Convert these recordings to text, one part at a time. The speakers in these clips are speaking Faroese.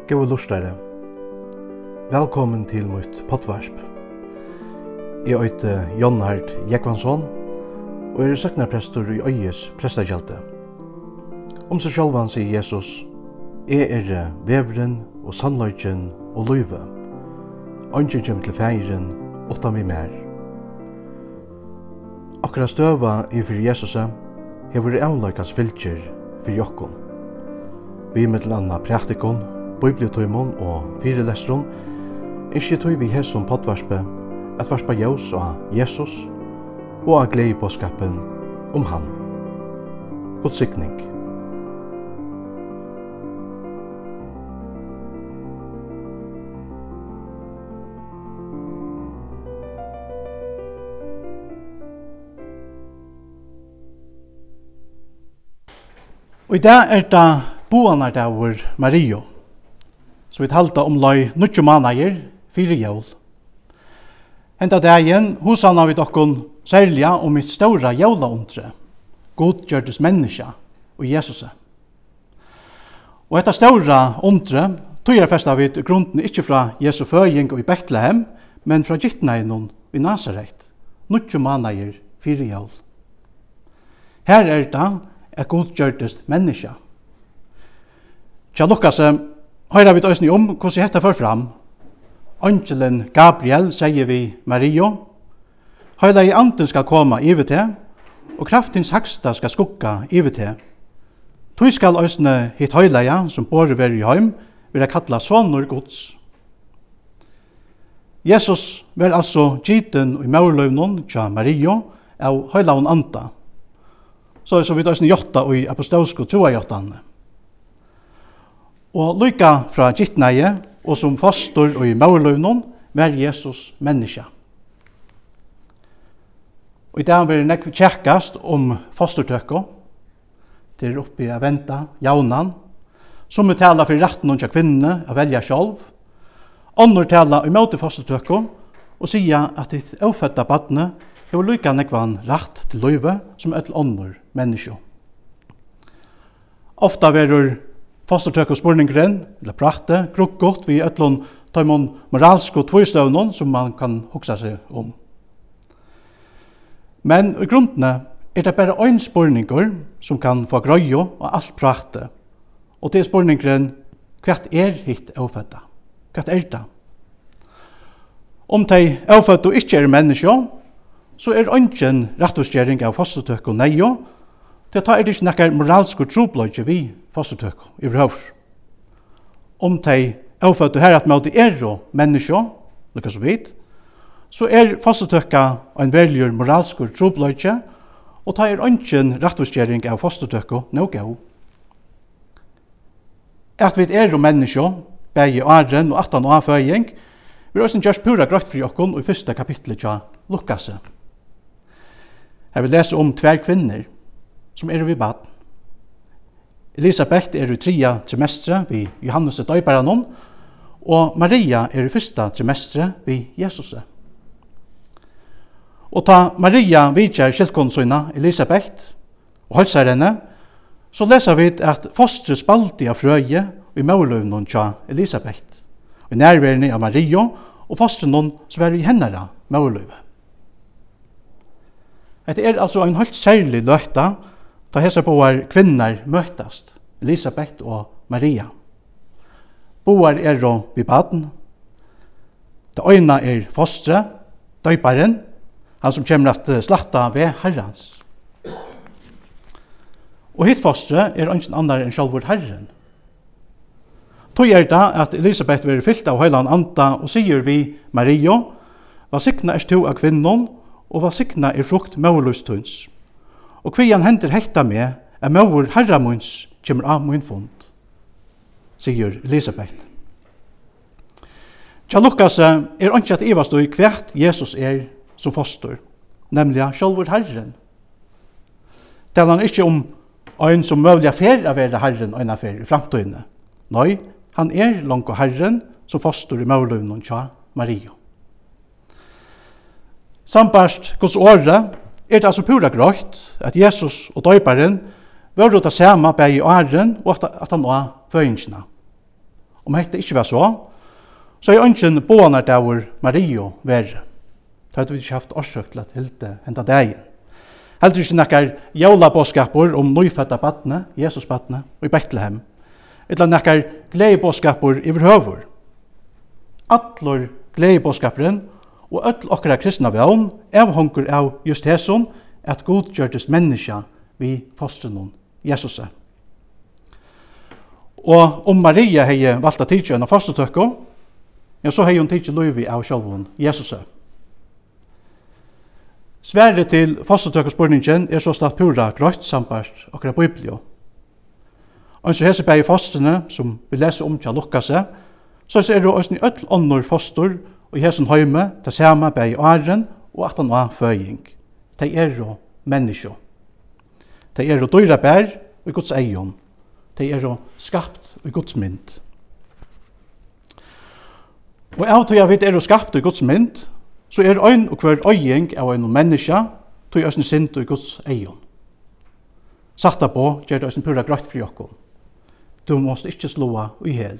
Gode lustare. Velkommen til mitt poddvarp. Jeg heter Jonhard Jekvansson og er søknarprestor i Øyes prestagjelte. Om seg sjálvan sier Jesus, jeg er veveren og sannløgjen og løyve. Ønsker kjem til feiren åttan vi mer. Akkurat støva i for Jesus hever avløykas fylkjer for jokkon. Vi med til anna praktikon, bibliotøymon og firelestron ikke tog vi hesson poddvarspe at varspa ljós av Jesus og av glede på skapen om han. God sikning. Og i dag det boanardagur Mario. Så vi talta om løy 9 måneder, 4 jól. Henda dagen, hosanna vi dokkon særlig om mitt stora jólaundre, God gjørdes menneska og Jesus. Og etta stora undre, tog festa vi grunden ikkje fra Jesu føying og i Betlehem, men fra Gittneinon i Nazaret, 9 måneder, 4 jól. Her det at God gjørdes menneska. Tja Lukas, høyra vi døysni om hvordan hetta får fram. Angelen Gabriel sier vi Mario, høyla i anden skal komme iver til, og kraftins haksta skal skugga iver til. Tui skal òsne hit høyleia, som bor ver i heim, vil kalla sonur Guds. Jesus var altså giten i maurløvnon tja Mario av høylaun anda. Så vi døysni jotta i apostolsko troajotane. Og lykka fra gittneie, og som fastor og i maurløvnon, var Jesus menneska. Og i dag vil nekv tjekkast om fastortøkko, til oppi a venta, jaunan, som vi tala for retten og kvinnene a velja sjálv, andre tala i måte fastortøkko, og sia at ditt aufødda badne hever lykka nekvan rett til løyve som et andre menneske. Ofta verur fastortøkko spurningren, eller prate, krukkult vi etlån taimon moralsk og tvøystøvnon som man kan hugsa seg om. Men i grunnene det bare ein spurningur som kan få grøyo og alt prate. Og det spurningren, hva hitt avfødda? Hva det? Om de avfødda ikke menneske, så ingen rettutgjering av fastortøkko neio, det det ikke nekkar moralsk og trobløyge vi fastortøkko i vrøvr. Om de avfødda her at måte menneske, lukka så vidt, så fastortøkka en veljur moralsk og trobløyge, og det ingen rettutgjering av fastortøkko noe. At vi menneske, begge åren og 18 år føying, vi også gjørs pura grøtt fri okkon og i 1. kapitlet til Lukas. Her vil lese om 2 kvinner som vi bad. Elisabeth i 3. trimestre ved Johannes døyparanon, og Maria i 1. trimestre ved Jesus. Og ta Maria vidjar kjeltkonsøyna Elisabeth og halsar henne, så leser vi at fostre spalte av frøye i maurløvnen tja Elisabeth, og nærværende av Maria og fostre noen som var i hennara maurløve. Det altså en helt særlig løyta da hese boar kvinner møtast, Elisabeth og Maria. Boar og vid baden. Det øyne fostre, døyparen, han som kommer at slatta ved herrans. Og hitt fostre ingen andre enn sjálvur herren. Tog det at Elisabeth vil fyllt av høyland anda og sier vi Maria, valsikna to av kvinnon, og valsikna frukt maurlustuns. Og kvian hender hekta med at maur herramuns kommer av mun fund, sier Elisabeth. Tja Lukas ikke at ivast i hvert Jesus som foster, nemlig sjálvur herren. Det han ikke om ein som møvlig affær av herren og en affær i framtøyene. Nei, han langt herren som foster i maurløvnen tja Maria. Sambarst Guds åre det altså pura grøtt at Jesus og døyparen var det samme begge åren og at han var føyingsna. Om hette ikke var så er ønsken båner der hvor Mario være. Det hadde vi ikke haft årsøk til at hilte henta dagen. Heldur ikke nekkar jólabåskaper om nøyfødda badne, Jesus badne, i Bethlehem. Eller nekkar gledebåskaper i høvur. Allor gledebåskaperen og öll okkara kristna vevn avhongur av just hesson at God gjørtes menneska vi fostrenon Jesus. Og om Maria hei valgt å tidsi enn fostetøkko, ja, så hei hun tidsi løyvi av sjálfun Jesus. Sverre til fostetøkkospurningen så statt pura grøtt sambart okkara biblio. Og så hese bei fostrene, som vi leser om til Lukkase, så er det også öll åndor foster og hesen høyme, det samme bei åren og at han var føying. De jo menneskje. De jo døyra bær og i Guds eion. De jo skapt i Guds mynd. Og av til jeg vet jo skapt i Guds mynd, så ein og hver øying av en menneske, tog jeg sint i Guds eion. Satta på, gjør det pura grøtt fri okkom. Du måste ikke slåa i hel.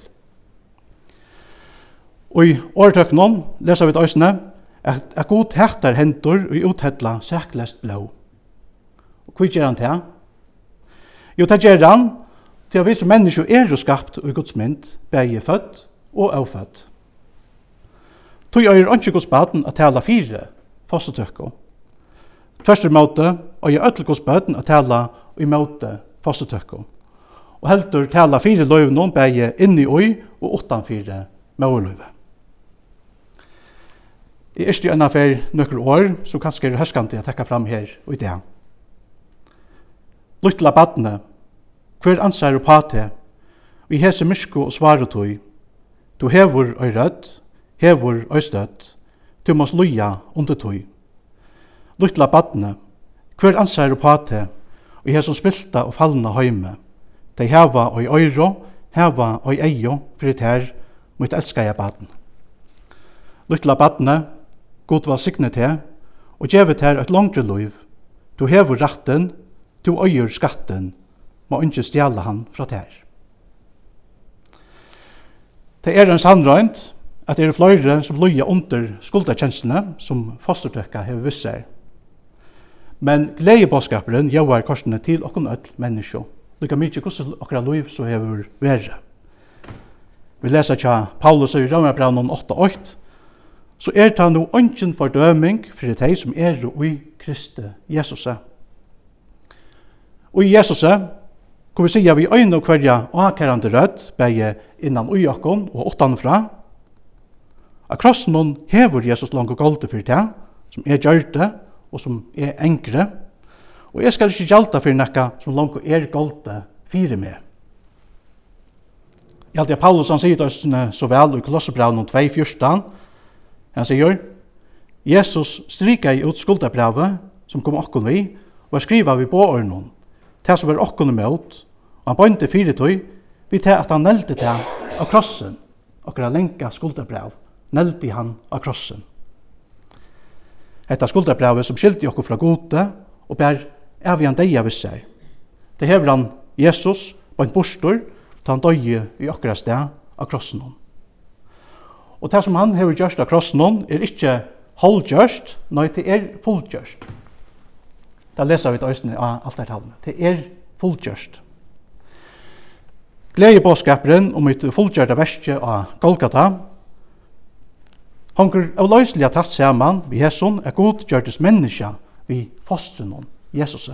Og i åretøknen leser vi et øysene at God hertar hendur og uthedla sæklest blå. Og hva gjør han til? Jo, det gjør han til at vi som mennesker jo skapt og i Guds mynd, begge født og avfødt. Tog er ikke Guds baden at tala fire fostetøkko. Tverstur måte, og jeg ødel Guds baden at tala i måte fostetøkko. Og heldur tala fire løyvnån begge inni oi og utanfire måløyve. I erste enn affær nøkker år, så kanskje er høskant å tekka fram her og i det. Luttla badne, hver ansar og pate, vi hese mysko og svare tøy. Du hevur øy rødd, hevur øy støtt, du mås luja under tøy. Luttla badne, hver ansar og pate, vi hese spilta og fallna høyme. De heva øy øyro, heva øy eio, fyrir her, mot elskaja badne. Luttla badne, God var signet her, og gjevet her et langre liv. Du hever ratten, du øyer skatten, må ikke stjæle han fra ter. Det en sannrøynt at det flere som løyer under skuldakjenslene som fostertøkka hever visser. Men gledebåskaperen gjør korsene til okken øll menneske. Lykka mykje hvordan okra liv så hever være. Vi leser tja Paulus i Rømerbraun 8:8, så det nå ønsken fordøming for de som i Kristi Jesus. Og i Jesus kan vi si at vi øyne og hverja akkerande rødt, begge innan ujakken og utanfra. Av krossen hever Jesus langt og golde for det, som gjørte og som enkre. Og jeg skal ikke gjelda for nekka som langt og golde fire med. I alt det Paulus han sier det så vel i Kolossebraun 2:14, han sier, Jesus strika i ut skuldabravet som kom okkon vi, og skriva vi på ørnen, til som var okkon imot, og han bøynte fire tøy, vi til at han nelte til av krossen, okkara lenka skuldabrav, nelte han av krossen. Etta skuldabravet som skilte okko fra gode, og bær av han deia visser. Det hever han Jesus på en bostor, til han døye i okkara sted av krossen. Og det som han hever gjørst av krossen ikke halvgjørst, nei, det fullgjørst. Da leser vi et øyne av alt det talene. Det fullgjørst. Gledebåskaperen om et fullgjørte verste av Golgata, hanker av løselig tatt sammen ved Jesun God gjørtes menneska ved fostren Jesus.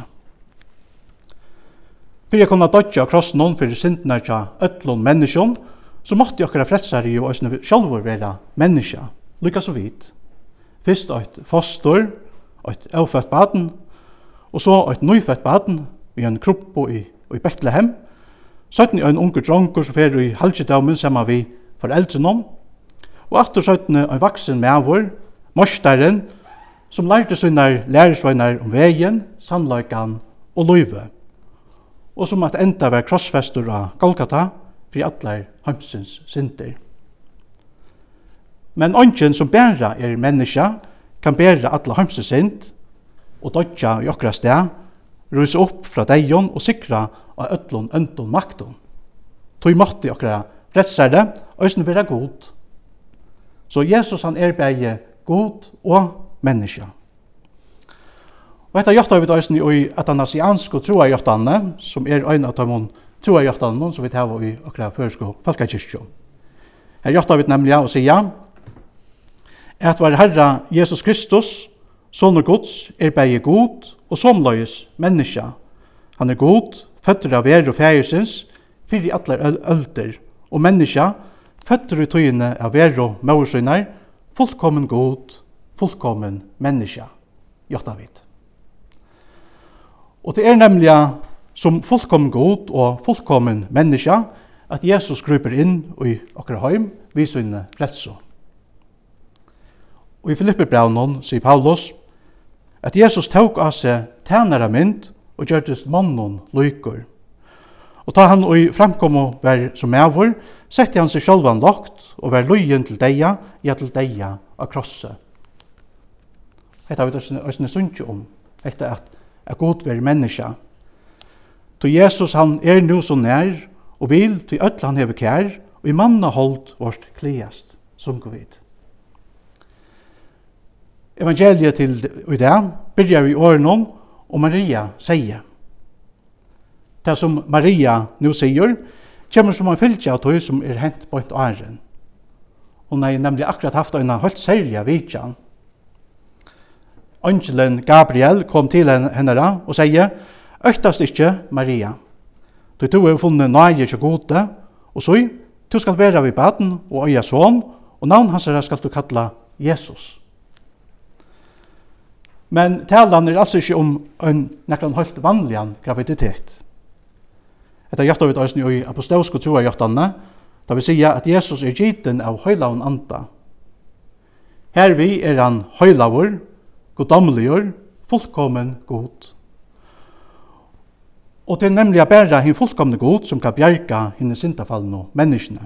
For jeg kunne dødja av krossen for syndene til ødlån menneskene, så måtte okkara frelsari jo òsne sjálfur vera menneska, lykka så vidt. Fyrst eit foster, eit avfødt baden, og så eit nøyfødt baden i en kropp i Bethlehem, søtten i en unger dronker som fer i halvdjedaumen saman vi foreldrenom, og atter søtten i en vaksen mevor, morstaren, som lærte sine lærersveinar om veien, sannløykan og løyve, og som at enda var krossfester av Golgata, for allar heimsins synder. Men ongen som bæra menneska, kan bæra allar heimsins synd, og dødja i okkara sted, ruse opp fra deion og sikra av ødlån, øndon, makton. Tog måtte okkara frelsare, øysen vera god. Så Jesus han begge god og menneske. Og dette gjør vi øysen i atanasiansk og troarhjertene, som en av de troarhjertene som vi tar i akkurat føresko folkekirke. Her gjør vi nemlig å si at vår Herre Jesus Kristus, Sønner Guds, begge god og somløyes menneske. Han god, føtter av og færesins, fyrir atler ølter, og menneske, føtter i tøyene av og maursøyner, fullkommen god, fullkommen menneske. Jottavit. Og det nemlig som fullkommen god og fullkommen menneske at Jesus kryper inn i okkar heim vid sine frelse. Og i Filipperbrevnen sier Paulus at Jesus tok av seg tænare mynd og gjørtes mannen lykker. Og ta han og framkom og var som mævor, sette han seg sjølvan lagt og var løyen til deia, ja til deia av krosset. Hetta har vi også sunnkje om, hetta at god være menneske. Til Jesus han nu så nær, og vil til ødel han hever kær, og i manna holdt vårt kliast, som går vid. Evangeliet til i dag byrjar vi åren og Maria sier. Det som Maria nu sier, kommer som en fylgja av tog som hent på et åren. Hun har nemlig akkurat haft en helt særlig vidjan. Angelen Gabriel kom til henne og sier, «Øktast ikke, Maria. Du har funnet nøye til gode, og så, du skal være ved baden og øye sånn, og navn hans skal du kalla Jesus.» Men talan altså ikke om en nekran helt vanlig graviditet. Etter hjertet vi også i apostolsk og troarhjertene, da vi sier at Jesus giten av høylaven anda. Her vi han høylaver, goddomligur, fullkommen god. Og det nemlig bare hin fullkomne god som kan bjerga henne syndafallen og menneskene.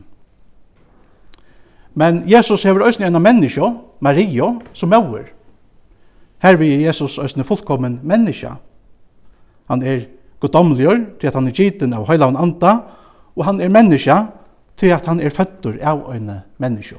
Men Jesus hever også en av menneske, Maria, som over. Her vi Jesus også fullkommen menneske. Han goddomligur til at han giten av høylaven anda, og han menneske til at han føtter av en menneske.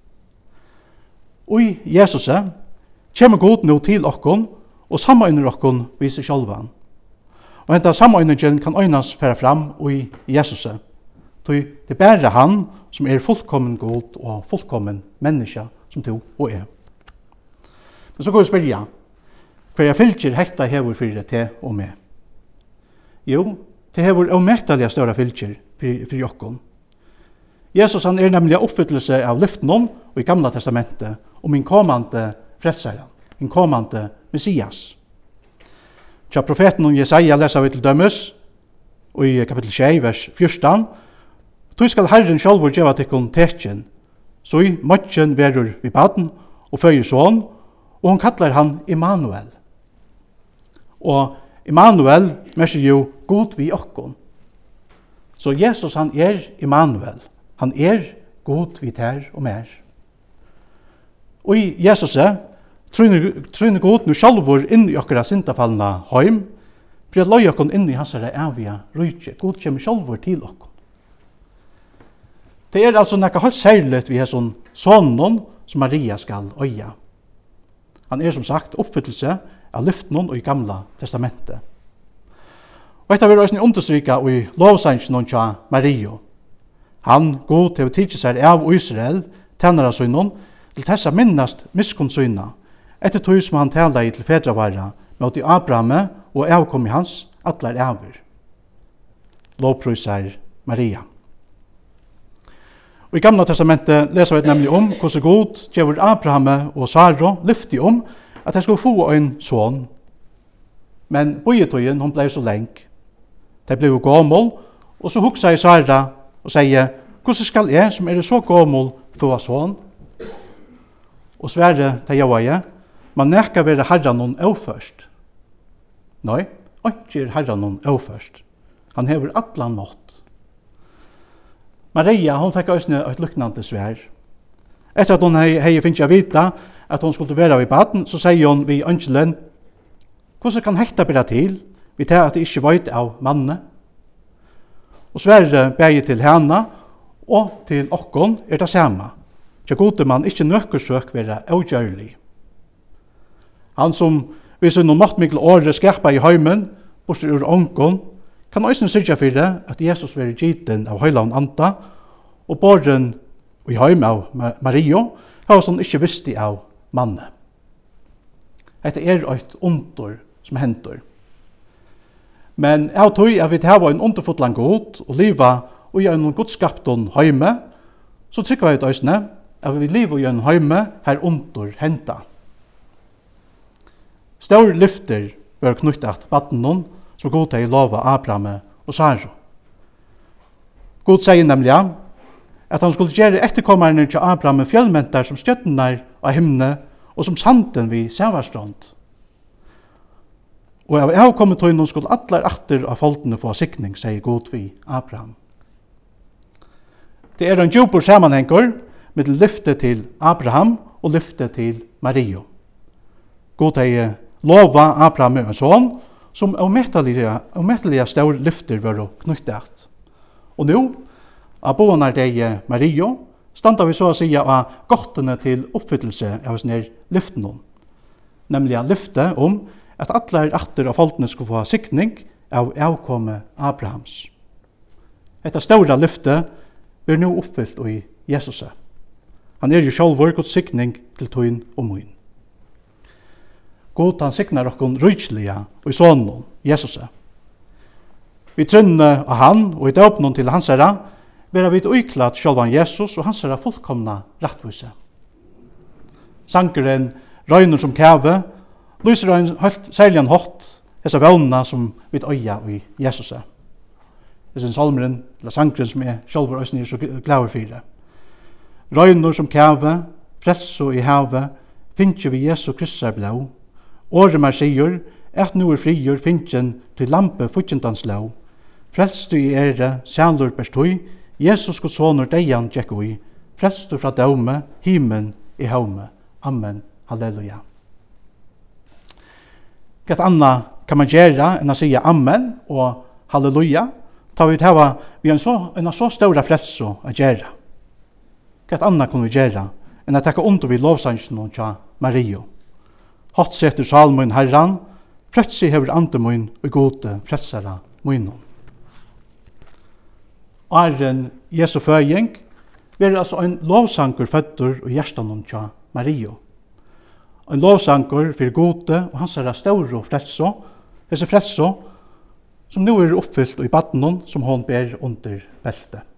Og i Jesus kommer god nå til okkon, og samøyner okkon viser sjálvan. Og denne samøyningen kan øynes fære fram i Jesus. Det bare han som fullkommen god og fullkommen menneske som du og jeg. Men så går vi spørre, hva jeg fylker hekta hever for te og meg? Jo, det hever omektelige større fylker for jokken. Jesus han nemlig oppfyllelse av lyften og i Gamla testamentet om min kommande frelseren, min kommande Messias. Tja profeten om Jesaja leser vi til dømes, og i kapittel 6, vers 14, «Tu skal Herren sjálfur gjeva tikkun tekjen, så i matjen verur vi baden og føyer sånn, og hon kallar han Immanuel.» Og Immanuel merker jo god vi okkon. Så Jesus han Immanuel. Han god vi ter og mer. Og i Jesus trøyne god nu sjálfur inn i okkara syndafallna heim, for at løy okkon inn i hans evige rydtje. God kommer sjálfur til okkon. Det altså nekka helt særligt vi har sånn som Maria skal øya. Han som sagt oppfyllelse av lyften og i Gamla testamentet. Og etter vil også understryka i lovsangen til Maria. Han god til å tidse seg av Israel, tennere sønnen, til tessa minnast miskunnsyna, etter tog som han taler til fedravara, mot i Abraham og avkom i hans atler aver. Lovprøyser Maria. Og i Gamla testamentet leser vi nemlig om hvordan god gjør Abraham og Sara lyftig om at de skulle få en son. Men bøyetøyen hun ble så lenk. De ble gammel, og så huksa i Sara og sier, hvordan skal jeg som så gammel få en son? Og sverre til jeg man nekka være herran noen først. Nei, ikke herran noen først. Han hever atlan mått. Maria, hon fikk også et lyknande svær. Etter at hon hei finnst jeg vita at hon skulle være ved baden, så sier hon vi angelen, hvordan kan hekta bera til? Vi tar at det ikke veit av manne. Og sverre bæg til henne, og til okkon det samme. Så gode man ikke nøkker søk være avgjørlig. Han som hvis noen maktmikkel åre skapet i heimen, bortsett ur ånkon, kan også sørge for det at Jesus være giten av høyland anta, og båren i heim av Mario, har han ikke visst av mannen. Dette et under som henter. Men jeg tror at vi har en underfotlang god og livet og gjør noen godskapton heime, så trykker vi et øsne at vi lever i en heime her under henta. Stor lyfter bør knyttet vattnen som god til lova Abraham og Sara. God sier nemlig at han skulle gjøre etterkommerne til Abraham fjellmentar som stjøttene av himne og som sanden vid Sævarstrand. Og av avkommet tøynen skulle atler atter av folkene få sikning, sier god vid Abraham. Det en djupor sammenhenger med lyftet til Abraham og lyftet til Mario. God har lova Abraham en sånn som ometteliga stor lyfter var knyttet. Og nå, av boene deg Mario, standa vi så å si av gottene til oppfyllelse av sånne lyftene. Nemlig lyftet at alle atter av folkene skulle få sikning av avkommet Abrahams. Dette store lyftet blir nå oppfyllt i Jesus. Han jo selv vår Guds sikning til tøyen og møyen. God han siknar okkon rujtliga og i sånn Jesus. Vi trønne av han og i døpnen til hans herra, vera vi uiklart sjálvan Jesus og hans herra fullkomna rettvise. Sankeren røyner som kæve, lyser en helt særlig hot, hessa vevna som vi øya i Jesus. Det er salmeren, eller sankeren som sjálfur øyne så glad for det. Røyner som kæve, frelso i havet, finnje vi Jesu Kristus blå. Åremar sier, at nu frigjør finnjen til lampe futjentans lov. Frelst du i sælur berstøy, Jesus Guds sonur deian tjekkoi, frelst du fra daume, himen i haume. Amen. Halleluja. Hva anna kan man gjøre enn å si amen og halleluja? Ta vi en så stora frelso å gjøre. Hva anna kan vi gjøre enn å takke under vid lovsangen til Mario? Hatt setter salmen herran, frelsi hever andemoin og gode frelsara moinon. Arren Jesu føying var altså en lovsanker føtter og hjertanon til Mario. En lovsanker for gode og hans herra stauro frelso, hese frelso som nå oppfyllt i baddenon som hon ber under beltet.